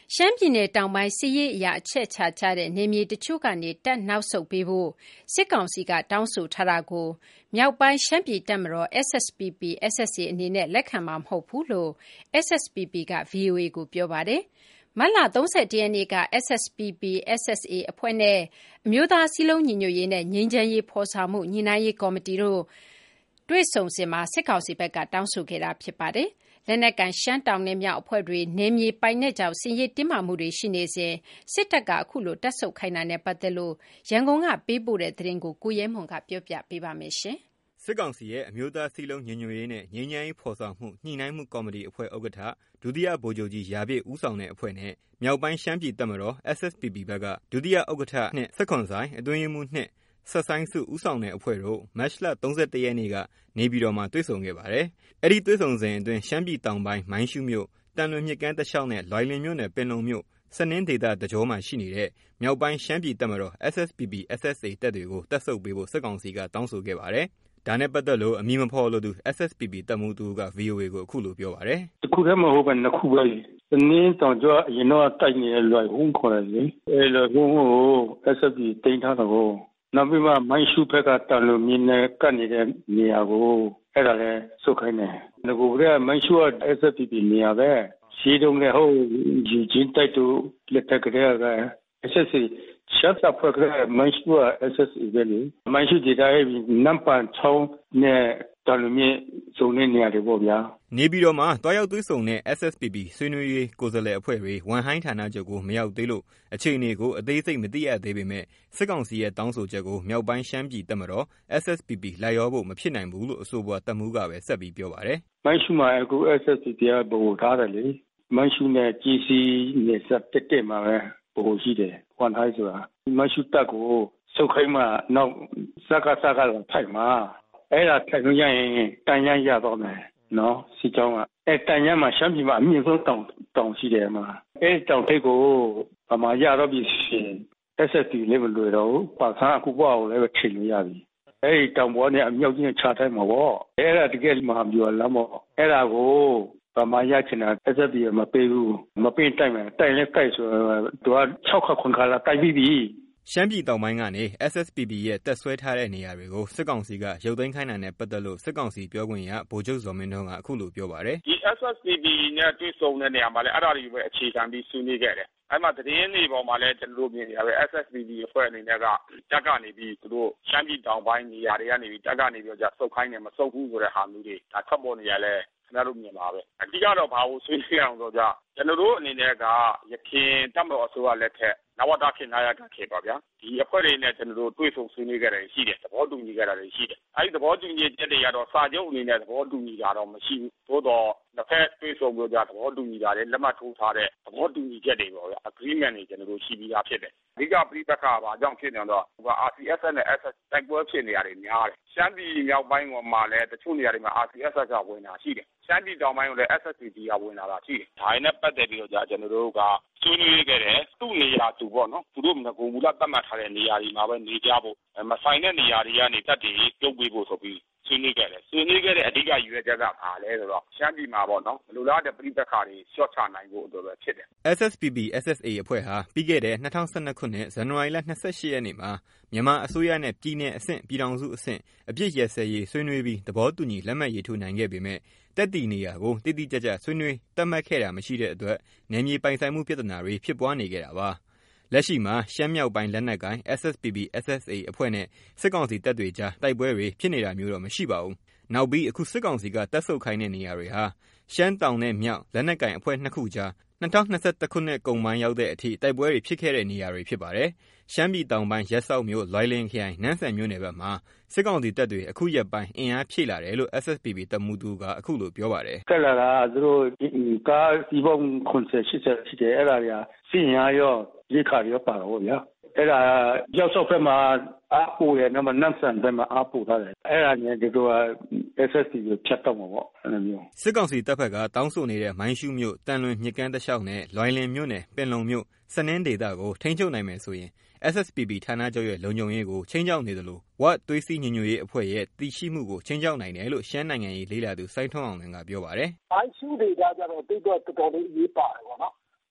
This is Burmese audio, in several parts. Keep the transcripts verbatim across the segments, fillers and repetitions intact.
ရှမ်းပြည်နယ်တောင်ပိုင်းစစ်ရေးအရအချက်ချာကျတဲ့နေမြေတချို့ကနေတပ်နောက်ဆုတ်ပေးဖို့စစ်ကောင်စီကတောင်းဆိုထားတာကိုမြောက်ပိုင်းရှမ်းပြည်တပ်မတော် S S P P S S A အနေနဲ့လက်ခံမှာမဟုတ်ဘူးလို့ S S P P က V O A ကိုပြောပါတယ်။မတ်လ၃၁ရက်နေ့က S S P P S S A အဖွဲ့နဲ့အမျိုးသားစည်းလုံးညီညွတ်ရေးနဲ့ငြိမ်းချမ်းရေးဖော်ဆောင်မှုညှိနှိုင်းရေးကော်မတီတို့တွေ့ဆုံစဉ်မှာစစ်ကောင်စီဘက်ကတောင်းဆိုခဲ့တာဖြစ်ပါတယ်။လက်နက်ကန်ရှမ်းတောင်နဲ့မြောက်အဖွဲ့တွေနေမြေပိုင်တဲ့ကြောင့်စင်ရည်တင်းမာမှုတွေရှိနေစဉ်စစ်တပ်ကအခုလိုတပ်ဆုပ်ခိုင်းတာနဲ့ပတ်သက်လို့ရန်ကုန်ကပေးပို့တဲ့သတင်းကိုကိုရဲမွန်ကပြောပြပေးပါမယ်ရှင်။စစ်ကောင်စီရဲ့အမျိုးသားစည်းလုံးညီညွတ်ရေးနဲ့ငြိမ်းချမ်းရေးဖော်ဆောင်မှုညှိနှိုင်းမှုကော်မတီအဖွဲ့ဥက္ကဋ္ဌဒုတိယဗိုလ်ချုပ်ကြီးရာပြည့်ဦးဆောင်တဲ့အဖွဲ့နဲ့မြောက်ပိုင်းရှမ်းပြည်တပ်မတော် S S P P ဘက်ကဒုတိယဥက္ကဋ္ဌနဲ့စစ်ခွန်ဆိုင်အတွင်းရေးမှူးနှစ်ဆက်ဆိုင်စုဦးဆောင်တဲ့အဖွဲ့တို့မတ်လ၃၁ရက်နေ့ကနေပြည်တော်မှာတွေ့ဆုံခဲ့ပါတယ်။အဲ့ဒီတွေ့ဆုံစဉ်အတွင်းရှမ်းပြည်တောင်ပိုင်းမိုင်းရှုးမြို့တန်လွင်မြစ်ကမ်းတစ်လျှောက်နဲ့လွိုင်လင်မြို့နယ်ပင်လုံမြို့စနင်းဒေသတကြောမှာရှိနေတဲ့မြောက်ပိုင်းရှမ်းပြည်တပ်မတော် S S P P S S A တပ်တွေကိုတပ်ဆုပ်ပေးဖို့စစ်ကောင်စီကတောင်းဆိုခဲ့ပါတယ်။ဒါနဲ့ပတ်သက်လို့အမည်မဖော်လို့သူ S S P P တပ်မှုတူက V O A ကိုအခုလိုပြောပါတယ်။တစ်ခုတည်းမဟုတ်ဘဲနှစ်ခုပဲ။စနင်းတောင်ကျော်အရင်တော့တိုက်နေတဲ့လွိုင်ဟုံးခေါ်တယ်လေ။အဲလွိုင်ဟုံးကို S S P တင်ထားတော့နောက်ပြီးမှမိုင်းရှုဖက်ကတန်လို့မြင်းနဲ့ကတ်နေတဲ့နေရာကိုအဲ့ဒါလဲစုတ်ခိုင်းတယ်။ငကိုကမိုင်းရှုက S S P P နေရာပဲရှိတုံးလည်းဟုတ်ယူချင်းတိုက်တူလက်ထက်ကလေးက S S A ရှတ်ပ်ဖွဲ့ကမိုင်းရှုက S S A ပဲလေမိုင်းရှုဒေတာရဲ့နမ်ပန်ချောင်းနဲ့တန်လို့မြင်းစုံနေနေရတယ်ပေါ့ဗျာနေပြည်တော်မှာတွားရောက်သွေးဆုံတဲ့ S S P P ဆွေးနွေးရေးကိုယ်စားလှယ်အဖွဲ့တွေဝန်ဟိုင်းဌာနချုပ်ကိုမရောက်သေးလို့အခြေအနေကိုအသေးစိတ်မသိရသေးပေမဲ့စစ်ကောင်စီရဲ့တောင်းဆိုချက်ကိုမြောက်ပိုင်းရှမ်းပြည်တပ်မတော် S S P P လိုက်ရောဖို့မဖြစ်နိုင်ဘူးလို့အဆိုပါတပ်မှုကပဲဆက်ပြီးပြောပါတယ်။မိုင်းရှုမှာအခု S S P P ကဗဟိုထားတယ်လေမိုင်းရှုနဲ့ G C နဲ့စတက်တက်မှာပဲဗဟိုရှိတယ်ဝန်ဟိုင်းဆိုတာမိုင်းရှုတပ်ကိုစုတ်ခိုင်းမှနောက်စကားစကားတော့ထိုက်မှာအဲ့ဒါထိုက်လို့ရရင်တန်ရမ်းရတော့မယ်နော်စီချောင်းကအဲတန်ရမ်းမှာရှမ်းပြည်မှာအမြင့်ဆုံးတောင်တောင်ရှိတယ်မှာအဲတောင်ထိပ်ကိုဗမာရတော့ပြီရှင် S S P လေးမလွယ်တော့ပါဆန်းအခုဘွားကိုလည်းချိန်လို့ရပြီအဲဒီတောင်ပေါ်နဲ့အမြောက်ကြီးချထားမှာပေါ့အဲ့ဒါတကယ်မဟာဗျူဟာလမ်းပေါ့အဲ့ဒါကိုဗမာရချင်တာ S S P မပေးဘူးမပေးတိုက်မယ်တိုက်လဲတိုက်ဆိုတော့သူက၆ခါခွန်ခါလာတိုက်ပြီးပြီရှမ်းပြည်တောင်ပိုင်းကနေ S S P P ရဲ့တက်ဆွဲထားတဲ့နေရာတွေကိုစစ်ကောင်စီကရုပ်သိမ်းခိုင်းတာနဲ့ပတ်သက်လို့စစ်ကောင်စီပြောခွင့်ရဗိုလ်ချုပ်ဇော်မင်းထွန်းကအခုလိုပြောပါတယ်ဒီ S S P P နဲ့တွေ့ဆုံတဲ့နေရာမှာလည်းအဲ့ဒါတွေပဲအခြေခံပြီးဆွေးနွေးခဲ့တယ်အဲ့မှာသတင်းတွေပေါ်မှာလည်းကျွန်တော်တို့မြင်နေရပဲ S S P P အဖွဲ့အနေနဲ့ကတက်ကနေပြီးသူတို့ရှမ်းပြည်တောင်ပိုင်းနေရာတွေကနေပြီးတက်ကနေပြီးတော့စုပ်ခိုင်းတယ်မစုပ်ဘူးဆိုတဲ့ဟာမျိုးတွေဒါထွက်ပေါ်နေရလဲကျွန်တော်တို့မြင်ပါပဲအတိကတော့ဘာလို့ဆွေးနွေးအောင်ဆိုကြကျွန်တော်တို့အနေနဲ့ကရခင်တပ်မတော်အစိုးရလက်ထက်နဝတခေတ်နာယကခေတ်ပါဗျာဒီအဖွဲ့တွေနဲ့ကျွန်တော်တို့တွေ့ဆုံဆွေးနွေးကြတယ်ရှိတယ်သဘောတူညီကြတာတွေရှိတယ်အဲဒီသဘောတူညီချက်တွေကတော့စာချုပ်အနေနဲ့သဘောတူညီတာတော့မရှိဘူးသို့တော့တစ်ဖက်တွေ့ဆုံလို့ကြသဘောတူညီတာတွေလက်မှတ်ထိုးထားတဲ့သဘောတူညီချက်တွေပေါ့ဗျာ agreement တွေကျွန်တော်တို့ရှိပြီးသားဖြစ်တယ်အဓိကပြိပက္ခဘာကြောင့်ဖြစ်နေတော့ဟိုက R C S နဲ့ S S တိုက်ပွဲဖြစ်နေရတယ်များတယ်ရှမ်းပြည်မြောက်ပိုင်းမှာလည်းတချို့နေရာတွေမှာ R C S ကဝင်တာရှိတယ်ရှမ်းပြည်တောင်ပိုင်းကိုလည်း S S P P ကဝင်လာတာရှိတယ်ဒါနဲ့ပတ်သက်ပြီးတော့ကျွန်တော်တို့ကဆွေးနွေးခဲ့တယ်သူ့နေရာသူပေါ့နော်သူတို့ငကိုမူလသတ်မှတ်ထားတဲ့နေရာတွေမှာပဲနေကြဖို့မဆိုင်တဲ့နေရာတွေကနေတက်တည်ပြုတ်ပေးဖို့ဆိုပြီးဆွေးနွေးခဲ့တယ်ဆွေးနွေးခဲ့တဲ့အဓိကရည်ရွယ်ချက်ကဘာလဲဆိုတော့ရှမ်းပြည်မှာပေါ့နော်လူလားတဲ့ပြည်ပခါတွေရှော့ချနိုင်ဖို့အတွက်ပဲဖြစ်တယ် S S P P S S A အဖွဲ့ဟာပြီးခဲ့တဲ့၂၀၁၂ခုနှစ်ဇန်နဝါရီလ၂၈ရက်နေ့မှာမြန်မာအစိုးရနဲ့ပြည်내အဆင့်ပြည်ထောင်စုအဆင့်အပြစ်ရစဲရေးဆွေးနွေးပြီးသဘောတူညီလက်မှတ်ရေးထိုးနိုင်ခဲ့ပေမဲ့တက်တီနေရာကိုတိတိကျကျဆွေးနွေးတတ်မှတ်ခဲ့တာမရှိတဲ့အတွက်နယ်မြေပိုင်ဆိုင်မှုပြဿနာတွေဖြစ်ပွားနေခဲ့တာပါလက်ရှိမှာရှမ်းမြောက်ပိုင်းလက်နက်ကိုင် S S P P S S A အဖွဲ့နဲ့စစ်ကောင်စီတပ်တွေကြားတိုက်ပွဲတွေဖြစ်နေတာမျိုးတော့မရှိပါဘူးနောက်ပြီးအခုစစ်ကောင်စီကတပ်ဆုပ်ခိုင်းတဲ့နေရာတွေဟာရှမ်းတောင်နဲ့မြောက်လက်နက်ကိုင်အဖွဲ့နှစ်ခုကြား၂၀၂၁ခုနှစ်ကုန်ပိုင်းရောက်တဲ့အထိတိုက်ပွဲတွေဖြစ်ခဲ့တဲ့နေရာတွေဖြစ်ပါတယ်ရှမ်းပြည်တောင်ပိုင်းရက်စောက်မြို့လွိုင်လင်ခရိုင်နန်းဆန်မြို့နယ်ဘက်မှာစစ်ကောင်စီတပ်တွေအခုရက်ပိုင်းအင်အားဖြည့်လာတယ်လို့ S S P P တပ်မှုတူကအခုလိုပြောပါတယ်တက်လာတာသူတို့ကားစီပုံခွန်ဆက်ရှိတယ်ရှိတယ်အဲ့ဒါတွေကစီရင်ရောရိခါရောပါတော့ဗျာအဲ့ဒါရောက်စောက်ဘက်မှာအားပို့ရနမနန်းဆန်ဘက်မှာအားပို့ထားတယ်အဲ့ဒါနဲ့ဒီတော့ S S P ကိုဖြတ်တော့မှာပေါ့အဲ့လိုမျိုးစစ်ကောင်စီတပ်ဖက်ကတောင်းဆိုနေတဲ့မိုင်းရှုမြို့တန်လွင်မြစ်ကမ်းတစ်လျှောက်နဲ့လွိုင်လင်မြို့နယ်ပင်လုံမြို့စနင်းဒေသကိုထိန်းချုပ်နိုင်မယ်ဆိုရင် S S P P ဌာနချုပ်ရဲ့လုံခြုံရေးကိုချင်းချောက်နေတယ်လို့ဝတ်သွေးစည်းညီညွတ်ရေးအဖွဲ့ရဲ့တည်ရှိမှုကိုချင်းချောက်နိုင်တယ်လို့ရှမ်းနိုင်ငံရေးလေးလာသူစိုင်းထွန်းအောင်ကပြောပါတယ်။မိုင်းရှုဒေသကျတော့တိတ်တော့တော်တော်လေးရေးပါတယ်ပေါ့နော်။မ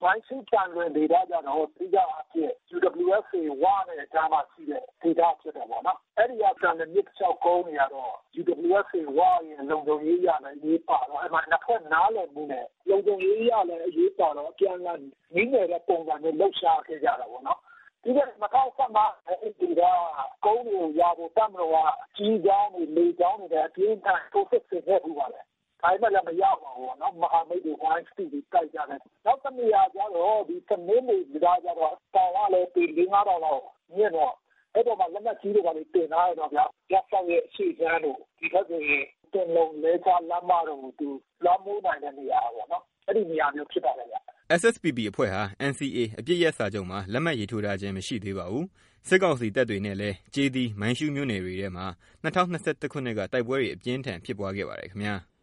မိုင်းရှိတန်လွင်ဒေတာကြတော့ဒီကအဖြစ် ယူ ဒဘလျူ အက်စ် အေ ဝါနဲ့အကြားမှာရှိတဲ့ဒေတာဖြစ်တယ်ပေါ့နော်အဲ့ဒီအကံနဲ့မြစ်ချောက်ကုန်းနေရတော့ ယူ ဒဘလျူ အက်စ် အေ ဝါရဲ့လုံခြုံရေးရလည်းရေးပါတော့အဲ့မှာနှစ်ဖက်နားလည်မှုနဲ့လုံခြုံရေးရလည်းအရေးပါတော့အပြန်အလှန်နည်းနယ်တဲ့ပုံစံမျိုးလှုပ်ရှားခဲ့ကြတာပေါ့နော်ဒီကမကောက်ဆက်မှာအဲ့ဒီကကုန်းကိုရဖို့တမလို့ကကြီးကြောင်းတွေလေကြောင်းတွေအပြင်းထန်ထိုးစစ်ဆင်ခဲ့ဘူးပါလေဒါမှလည်းမရပါဘူးနော်မဟာမိတ်တွေဝိုင်းစတီးတိုက်ကြတယ်နောက်တစ်နေရာကျတော့ဒီသမင်းတွေကြကြတော့တောင်ကလည်းပြည်လေးငါးတောင်လောက်မြင့်တော့အဲ့တော့မှလက်နက်ကြီးတွေကလည်းတင်လာရတော့ဗျာရက်ဆောင်ရဲ့ရှေ့ချမ်းတို့ဒီဘက်ဆိုရင်တင်လုံးလဲချလမ်းမတော်ကိုသူလွှမ်းမိုးနိုင်တဲ့နေရာပေါ့နော်အဲ့ဒီနေရာမျိုးဖြစ်ပါလေဗျာ S S P P အဖွဲ့ဟာ N C A အပြစ်ရက်စာချုပ်မှာလက်မှတ်ရေးထိုးထားခြင်းမရှိသေးပါဘူး။စစ်ကောင်စီတပ်တွေနဲ့လည်းကျေးသီးမိုင်းရှူးမြို့နယ်တွေထဲမှာ၂၀၂၁ခုနှစ်ကတိုက်ပွဲတွေအပြင်းထန်ဖြစ်ပွားခဲ့ပါတယ်ခင်ဗျာ။